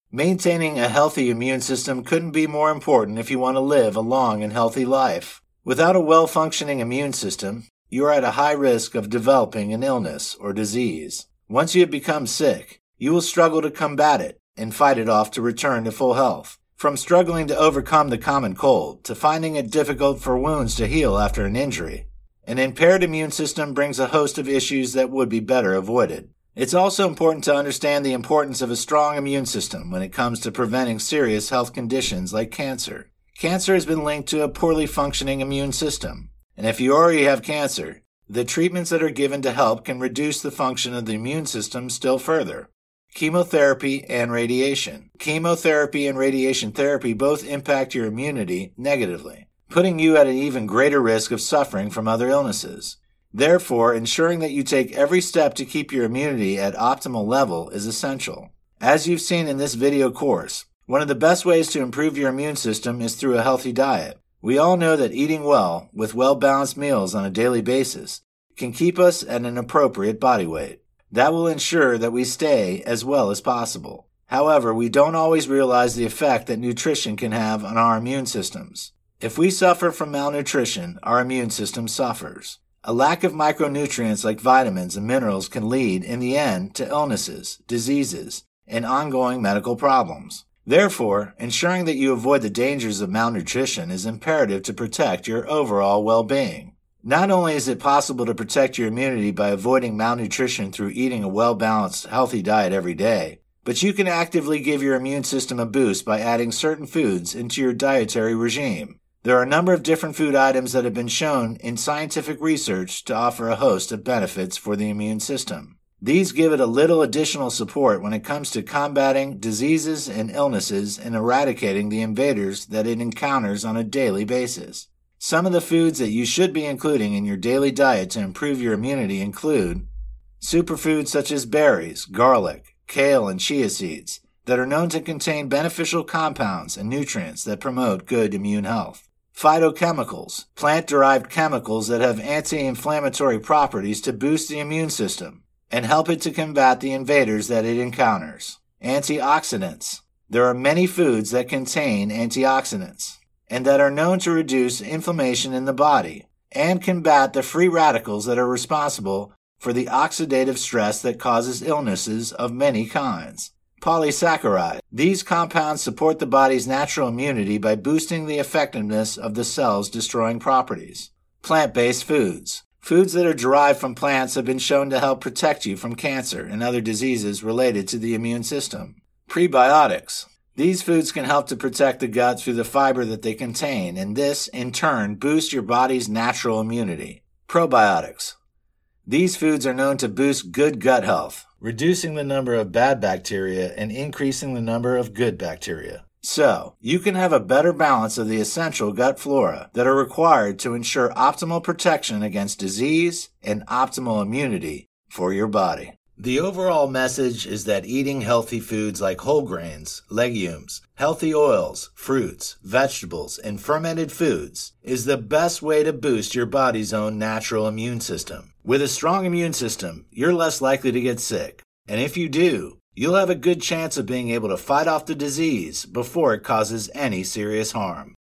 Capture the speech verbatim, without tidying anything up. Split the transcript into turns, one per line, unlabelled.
Maintaining a healthy immune system couldn't be more important if you want to live a long and healthy life. Without a well-functioning immune system, you are at a high risk of developing an illness or disease. Once you have become sick, you will struggle to combat it and fight it off to return to full health. From struggling to overcome the common cold to finding it difficult for wounds to heal after an injury, an impaired immune system brings a host of issues that would be better avoided. It's also important to understand the importance of a strong immune system when it comes to preventing serious health conditions like cancer. Cancer has been linked to a poorly functioning immune system, and if you already have cancer, the treatments that are given to help can reduce the function of the immune system still further. Chemotherapy and radiation. Chemotherapy and radiation therapy both impact your immunity negatively, putting you at an even greater risk of suffering from other illnesses. Therefore, ensuring that you take every step to keep your immunity at optimal level is essential. As you've seen in this video course, one of the best ways to improve your immune system is through a healthy diet. We all know that eating well, with well-balanced meals on a daily basis, can keep us at an appropriate body weight. That will ensure that we stay as well as possible. However, we don't always realize the effect that nutrition can have on our immune systems. If we suffer from malnutrition, our immune system suffers. A lack of micronutrients like vitamins and minerals can lead, in the end, to illnesses, diseases, and ongoing medical problems. Therefore, ensuring that you avoid the dangers of malnutrition is imperative to protect your overall well-being. Not only is it possible to protect your immunity by avoiding malnutrition through eating a well-balanced, healthy diet every day, but you can actively give your immune system a boost by adding certain foods into your dietary regime. There are a number of different food items that have been shown in scientific research to offer a host of benefits for the immune system. These give it a little additional support when it comes to combating diseases and illnesses and eradicating the invaders that it encounters on a daily basis. Some of the foods that you should be including in your daily diet to improve your immunity include superfoods such as berries, garlic, kale, and chia seeds that are known to contain beneficial compounds and nutrients that promote good immune health. Phytochemicals, plant-derived chemicals that have anti-inflammatory properties to boost the immune system and help it to combat the invaders that it encounters. Antioxidants. There are many foods that contain antioxidants and that are known to reduce inflammation in the body and combat the free radicals that are responsible for the oxidative stress that causes illnesses of many kinds. Polysaccharide. These compounds support the body's natural immunity by boosting the effectiveness of the cell's destroying properties. Plant-based foods. Foods that are derived from plants have been shown to help protect you from cancer and other diseases related to the immune system. Prebiotics. These foods can help to protect the gut through the fiber that they contain, and this, in turn, boosts your body's natural immunity. Probiotics. These foods are known to boost good gut health, reducing the number of bad bacteria and increasing the number of good bacteria. So, you can have a better balance of the essential gut flora that are required to ensure optimal protection against disease and optimal immunity for your body. The overall message is that eating healthy foods like whole grains, legumes, healthy oils, fruits, vegetables, and fermented foods is the best way to boost your body's own natural immune system. With a strong immune system, you're less likely to get sick, and if you do, you'll have a good chance of being able to fight off the disease before it causes any serious harm.